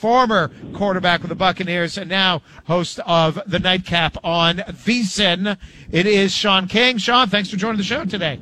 former quarterback with the Buccaneers and now host of the Nightcap on VSiN. It is Sean King. Sean, thanks for joining the show today.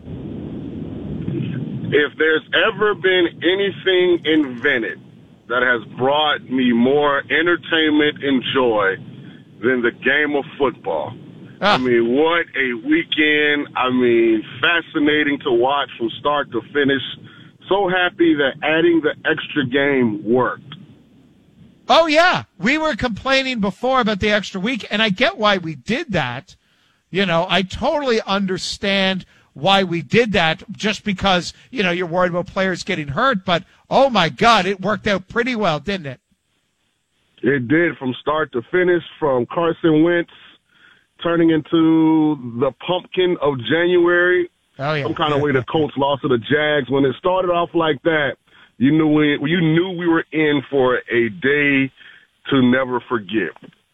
If there's ever been anything invented that has brought me more entertainment and joy than the game of football. I mean, what a weekend. I mean, fascinating to watch from start to finish. So happy that adding the extra game worked. Oh, yeah. We were complaining before about the extra week, and I get why we did that. You know, I totally understand why we did that, just because, you know, you're worried about players getting hurt. But, oh, my God, it worked out pretty well, didn't it? It did, from start to finish, from Carson Wentz turning into the pumpkin of January. Oh, yeah. Some kind of way the Colts lost to the Jags. When it started off like that, you knew we were in for a day to never forget.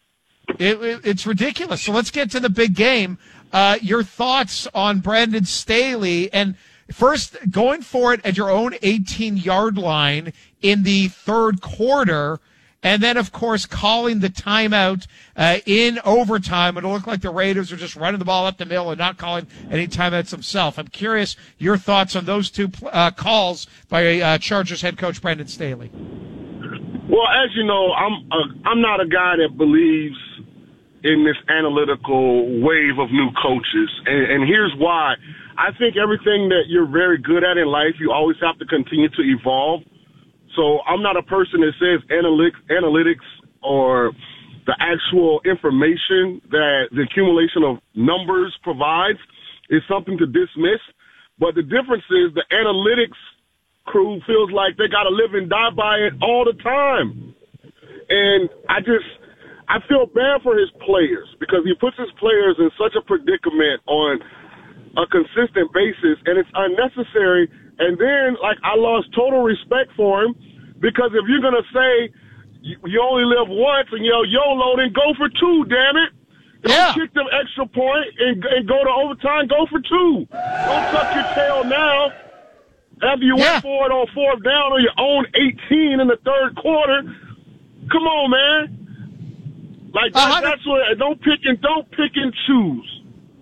It's ridiculous. So let's get to the big game. Your thoughts on Brandon Staley, and first going for it at your own 18-yard line in the third quarter, and then, of course, calling the timeout in overtime. It'll look like the Raiders are just running the ball up the middle and not calling any timeouts themselves. I'm curious your thoughts on those two calls by Chargers head coach Brandon Staley. Well, as you know, I'm not a guy that believes in this analytical wave of new coaches, and here's why. I think everything that you're very good at in life, you always have to continue to evolve. So I'm not a person that says analytics or the actual information that the accumulation of numbers provides is something to dismiss. But the difference is the analytics crew feels like they got to live and die by it all the time. And I feel bad for his players because he puts his players in such a predicament on a consistent basis, and it's unnecessary. And then, like, I lost total respect for him because if you're going to say you only live once and you're YOLO, then go for two, damn it. Don't kick them extra point and go to overtime, go for two. Don't tuck your tail now after you went for it on fourth down on your own 18 in the third quarter. Come on, man. Like, that's what, don't pick and choose.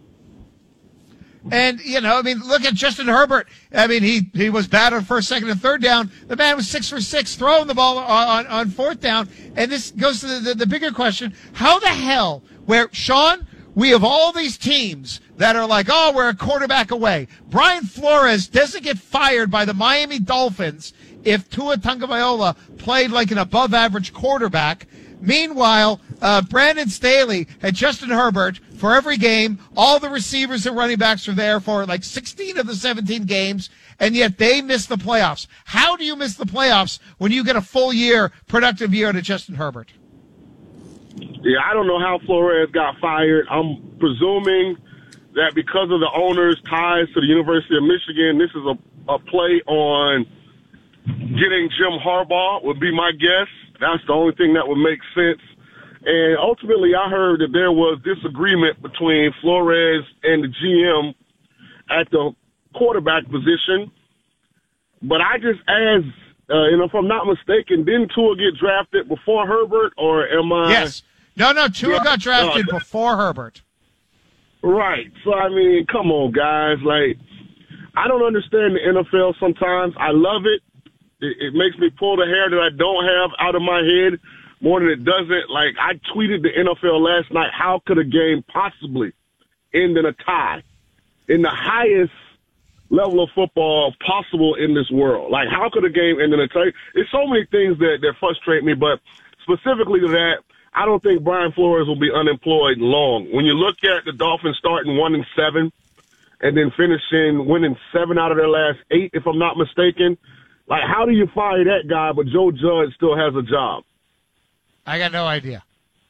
And, you know, I mean, look at Justin Herbert. I mean, he was bad on first, second, and third down. The man was 6 for 6 throwing the ball on fourth down. And this goes to the bigger question. How the hell, where, Sean, we have all these teams that are like, oh, we're a quarterback away. Brian Flores doesn't get fired by the Miami Dolphins if Tua Tagovailoa played like an above-average quarterback. Meanwhile, Brandon Staley and Justin Herbert for every game. All the receivers and running backs are there for like 16 of the 17 games, and yet they miss the playoffs. How do you miss the playoffs when you get a full year, productive year to Justin Herbert? Yeah, I don't know how Flores got fired. I'm presuming that because of the owner's ties to the University of Michigan, this is a play on getting Jim Harbaugh, would be my guess. That's the only thing that would make sense. And ultimately, I heard that there was disagreement between Flores and the GM at the quarterback position. But I just asked, if I'm not mistaken, didn't Tua get drafted before Herbert, or am I? Yes. No, Tua got drafted before Herbert. Right. So, I mean, come on, guys. Like, I don't understand the NFL sometimes. I love it. It makes me pull the hair that I don't have out of my head more than it doesn't. Like, I tweeted the NFL last night, how could a game possibly end in a tie in the highest level of football possible in this world? Like, how could a game end in a tie? There's so many things that frustrate me, but specifically to that, I don't think Brian Flores will be unemployed long. When you look at the Dolphins starting 1-7 and then winning 7 out of their last 8, if I'm not mistaken, like, how do you fire that guy, but Joe Judge still has a job? I got no idea.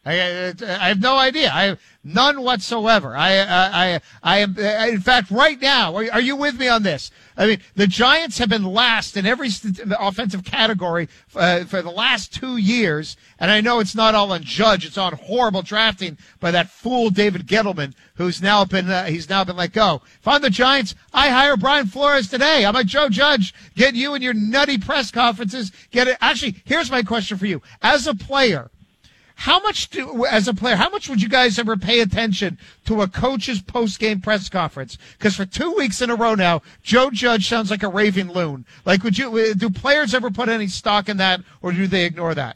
I have no idea. I have none whatsoever. I am, in fact, right now, are you with me on this? I mean, the Giants have been last in every offensive category for the last 2 years, and I know it's not all on Judge. It's on horrible drafting by that fool David Gettleman, who's now been let go. If I'm the Giants, I hire Brian Flores today. I'm like, Joe Judge, get you and your nutty press conferences. Get it. Actually, here's my question for you. As a player, how much would you guys ever pay attention to a coach's post-game press conference? Because for 2 weeks in a row now, Joe Judge sounds like a raving loon. Like, do players ever put any stock in that, or do they ignore that?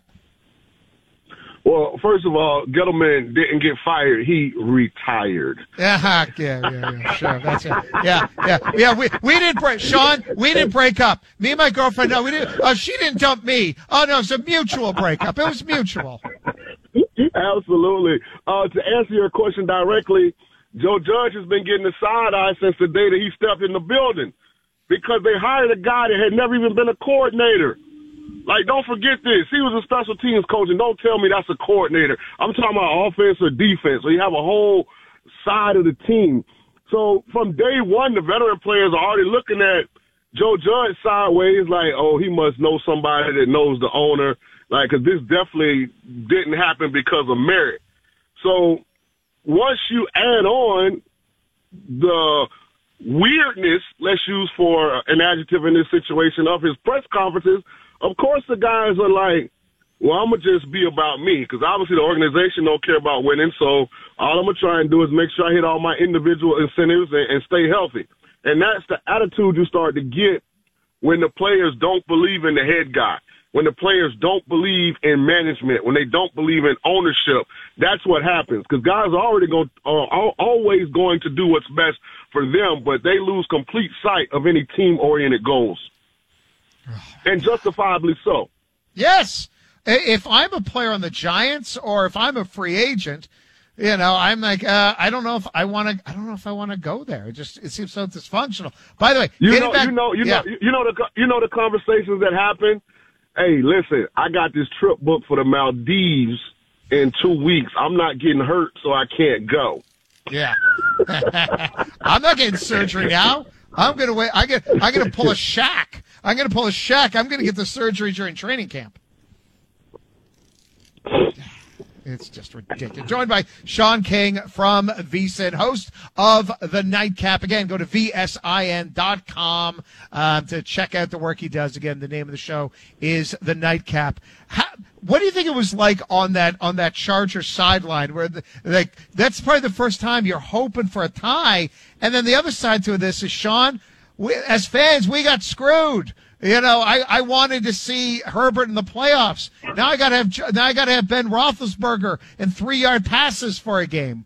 Well, first of all, Gettleman didn't get fired. He retired. Yeah, sure. That's it. Yeah. We didn't break, Sean, we didn't break up. Me and my girlfriend, no, we didn't. Oh, she didn't dump me. Oh, no, it's a mutual breakup. It was mutual. Absolutely. To answer your question directly, Joe Judge has been getting the side eye since the day that he stepped in the building because they hired a guy that had never even been a coordinator. Like, don't forget this. He was a special teams coach, and don't tell me that's a coordinator. I'm talking about offense or defense. So you have a whole side of the team. So from day one, the veteran players are already looking at Joe Judge sideways like, oh, he must know somebody that knows the owner. Like, because this definitely didn't happen because of merit. So once you add on the weirdness, let's use for an adjective in this situation, of his press conferences, of course the guys are like, well, I'm going to just be about me, because obviously the organization don't care about winning, so all I'm going to try and do is make sure I hit all my individual incentives and stay healthy. And that's the attitude you start to get when the players don't believe in the head guy, when the players don't believe in management, when they don't believe in ownership. That's what happens, because guys are always going to do what's best for them, but they lose complete sight of any team-oriented goals. And justifiably so. Yes. If I'm a player on the Giants or if I'm a free agent, you know, I'm like, I don't know if I want to go there. It seems so dysfunctional. By the way, you know the conversations that happen. Hey, listen, I got this trip booked for the Maldives in 2 weeks. I'm not getting hurt, so I can't go. Yeah. I'm not getting surgery now. I'm going to wait. I'm going to pull a Shaq. I'm going to get the surgery during training camp. It's just ridiculous. Joined by Sean King from VSiN, host of The Nightcap. Again, go to VSIN.com to check out the work he does. Again, the name of the show is The Nightcap. What do you think it was like on that Charger sideline where that's probably the first time you're hoping for a tie, and then the other side to this is, Sean, as fans, we got screwed. You know, I wanted to see Herbert in the playoffs. Now I got to have Ben Roethlisberger and 3-yard passes for a game.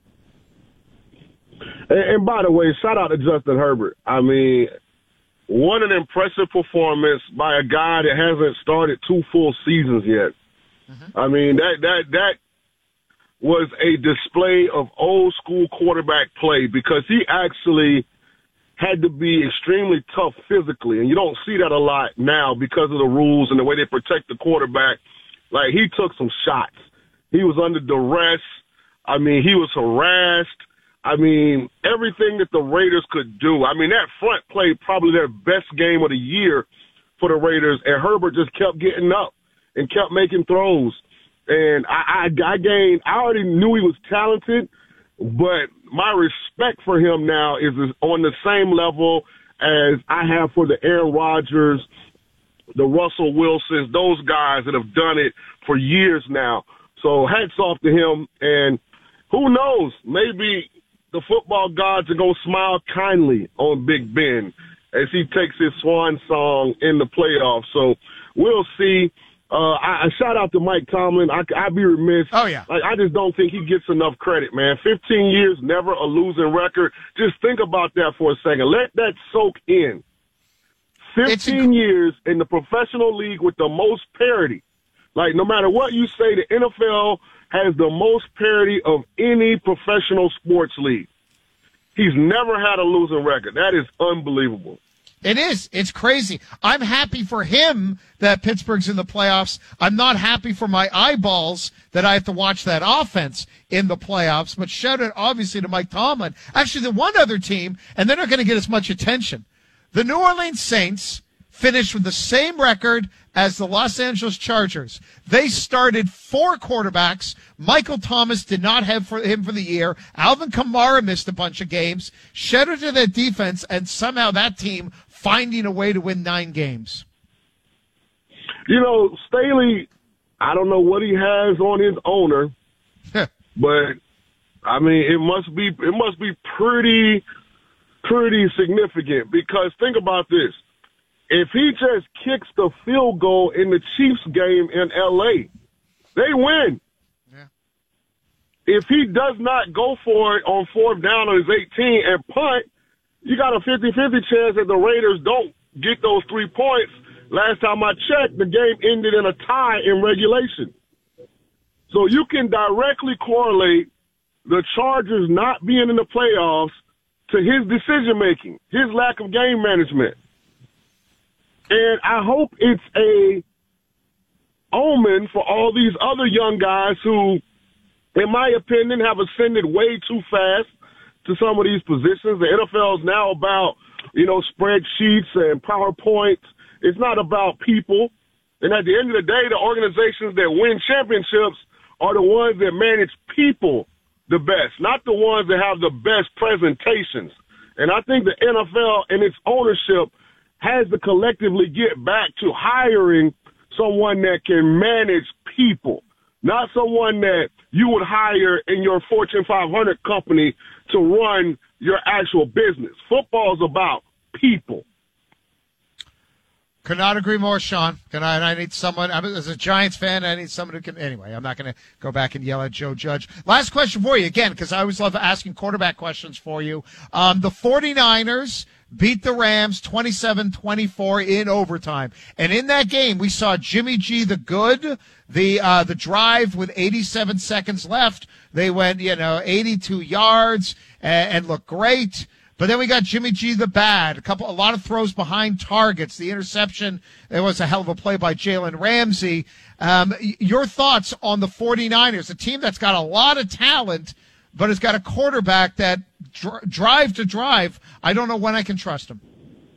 And by the way, shout out to Justin Herbert. I mean, what an impressive performance by a guy that hasn't started 2 full seasons yet. Mm-hmm. I mean, that was a display of old school quarterback play, because he actually had to be extremely tough physically, and you don't see that a lot now because of the rules and the way they protect the quarterback. Like, he took some shots. He was under duress. I mean, he was harassed. I mean, everything that the Raiders could do. I mean, that front played probably their best game of the year for the Raiders, and Herbert just kept getting up and kept making throws. And I already knew he was talented, but my respect for him now is on the same level as I have for the Aaron Rodgers, the Russell Wilsons, those guys that have done it for years now. So hats off to him. And who knows, maybe the football gods are going to smile kindly on Big Ben as he takes his swan song in the playoffs. So we'll see. I shout out to Mike Tomlin. I'd be remiss. Oh, yeah. I just don't think he gets enough credit, man. 15 years, never a losing record. Just think about that for a second. Let that soak in. 15 years in the professional league with the most parity. Like, no matter what you say, the NFL has the most parity of any professional sports league. He's never had a losing record. That is unbelievable. It is. It's crazy. I'm happy for him that Pittsburgh's in the playoffs. I'm not happy for my eyeballs that I have to watch that offense in the playoffs. But shout out, obviously, to Mike Tomlin. Actually, the one other team, and they're not going to get as much attention. The New Orleans Saints finished with the same record as the Los Angeles Chargers. They started 4 quarterbacks. Michael Thomas did not have him for the year. Alvin Kamara missed a bunch of games. Shout out to that defense, and somehow that team finding a way to win 9 games. You know, Staley, I don't know what he has on his owner, but I mean, it must be pretty significant, because think about this. If he just kicks the field goal in the Chiefs game in L.A., they win. Yeah. If he does not go for it on 4th down on his 18 and punt, you got a 50-50 chance that the Raiders don't get those 3 points. Last time I checked, the game ended in a tie in regulation. So you can directly correlate the Chargers not being in the playoffs to his decision-making, his lack of game management. And I hope it's a omen for all these other young guys who, in my opinion, have ascended way too fast to some of these positions. The NFL is now about, spreadsheets and PowerPoints. It's not about people. And at the end of the day, the organizations that win championships are the ones that manage people the best, not the ones that have the best presentations. And I think the NFL and its ownership has to collectively get back to hiring someone that can manage people, not someone that you would hire in your Fortune 500 company to run your actual business. Football is about people. Could not agree more, Sean. I need someone, as a Giants fan, I need someone who can, anyway, I'm not going to go back and yell at Joe Judge. Last question for you, again, because I always love asking quarterback questions for you. The 49ers beat the Rams 27-24 in overtime. And in that game, we saw Jimmy G the good, the drive with 87 seconds left. They went, 82 yards and looked great. But then we got Jimmy G the bad, a lot of throws behind targets. The interception, it was a hell of a play by Jalen Ramsey. Your thoughts on the 49ers, a team that's got a lot of talent, but has got a quarterback that drive to drive, I don't know when I can trust him.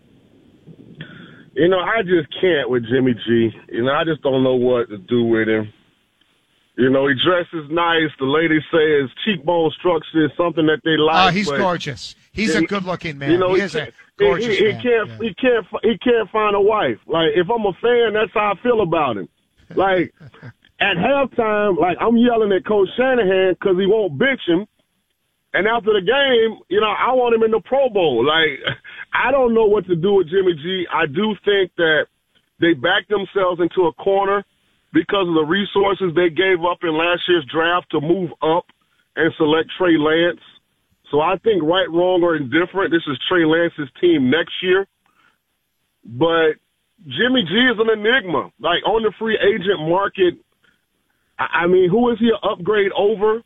I just can't with Jimmy G. I just don't know what to do with him. He dresses nice. The ladies say his cheekbone structure is something that they like. Oh, he's gorgeous. He's a good-looking man. He is a gorgeous man. He can't find a wife. Like, if I'm a fan, that's how I feel about him. Like, at halftime, I'm yelling at Coach Shanahan because he won't bench him. And after the game, I want him in the Pro Bowl. Like, I don't know what to do with Jimmy G. I do think that they backed themselves into a corner because of the resources they gave up in last year's draft to move up and select Trey Lance. So I think right, wrong, or indifferent, this is Trey Lance's team next year. But Jimmy G is an enigma. Like, on the free agent market, I mean, who is he an upgrade over?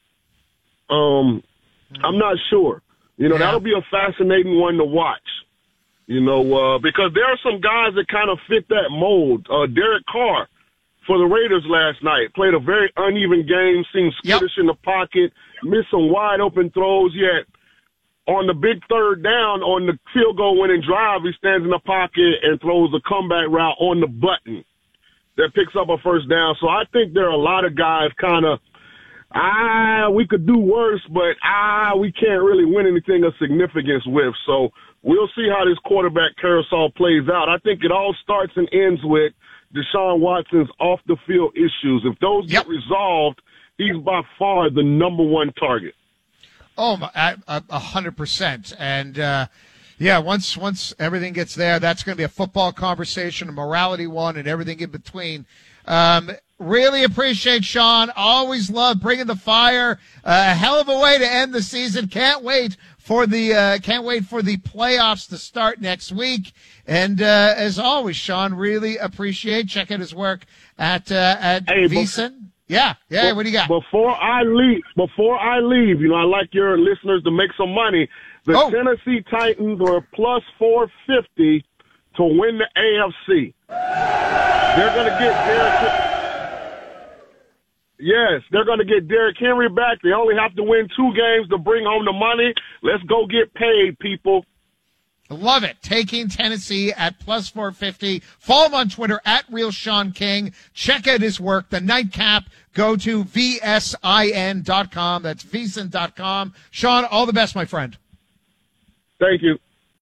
I'm not sure. That'll be a fascinating one to watch. Because there are some guys that kind of fit that mold. Derek Carr for the Raiders last night played a very uneven game, seemed skittish in the pocket, missed some wide open throws, yet on the big 3rd down on the field goal winning drive, he stands in the pocket and throws a comeback route on the button that picks up a 1st down. So I think there are a lot of guys kind of, we could do worse, but we can't really win anything of significance with. So we'll see how this quarterback carousel plays out. I think it all starts and ends with Deshaun Watson's off-the-field issues. If those get resolved, he's by far the number 1 target. Oh, 100%. And, once everything gets there, that's going to be a football conversation, a morality one, and everything in between. Really appreciate Sean. Always love bringing the fire. A hell of a way to end the season. Can't wait for the playoffs to start next week. And as always, Sean, really appreciate. Check out his work at VSiN. Yeah. What do you got? Before I leave, I like your listeners to make some money. The Oh. Tennessee Titans are plus 450 to win the AFC. They're going to get Derrick Henry back. They only have to win 2 games to bring home the money. Let's go get paid, people. Love it. Taking Tennessee at plus 450. Follow him on Twitter at Real Sean King. Check out his work. The Nightcap. Go to vsin.com. That's vsin.com. Sean, all the best, my friend. Thank you.